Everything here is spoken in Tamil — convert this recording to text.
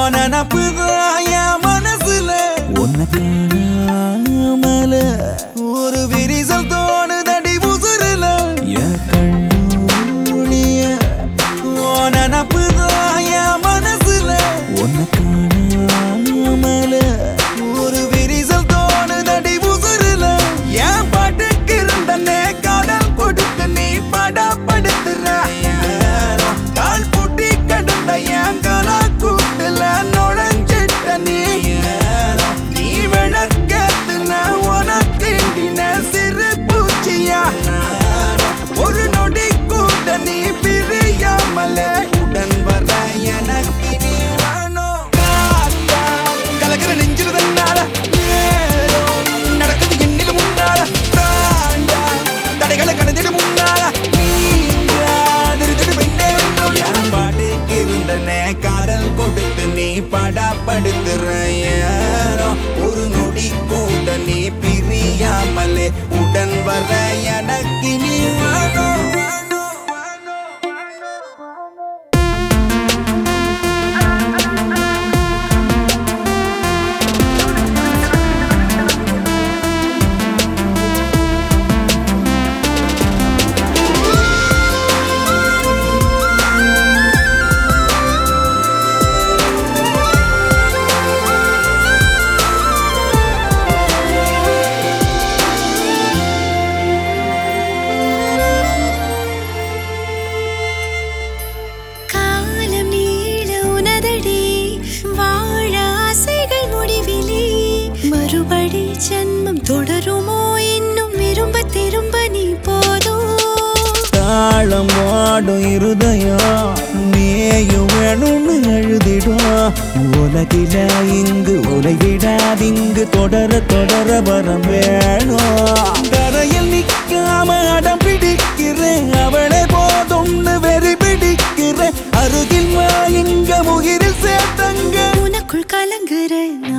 நினப்புதான் என் மனசுல உன்னை காணாமல ஒரு விரிசல் தோணுதடி உசுருல என் கண்ணுடைய நினப்புதான் என் மனசுல உன்னை காணாமல ஒரு விரிசல் தோணுதடி உசுருல என் பாட்டுக்கு இருந்தனே காதல் கொடுத்து நீ படப்படுத்துற கால் பூட்டி கடந்த என் கலா கூட்டுல நுழைஞ்சிட்ட நீ நீ விளக்கத்துல உனக்கிண்டின சிறு பூச்சியா ஒரு நொடி கூட நீ பிரியாமல உடன் வர எனக்கு நீ வேணும் கலக்கிற நெஞ்சில் தன்னால நடக்குது என்னில முன்னால தடைகளை கடந்திட முன்னால பாட்டுக்கு இருந்தனே காதல் கொடுத்து நீ படப்படுத்துற ஒரு நொடி கூட நீ பிரியாமலே உடன் வர எனக்கு நீ வேணும் ஜன்மம் தொடருமோ இன்னும் விரும்ப திரும்ப நீ போதும் தாளம் வாடும் இருதயம் நீயும் வேணும்னு எழுதிடும் உலகில இங்கு உலகிடாதிங்கு தொடர தொடர வரம் வேணும் கரையில் நிற்காம அடம் பிடிக்கிறேன் அவளை போதும்னு வெறி பிடிக்கிறேன் அருகில் இங்க உயிரில் சேர்த்தங்க உனக்குள் கலங்குற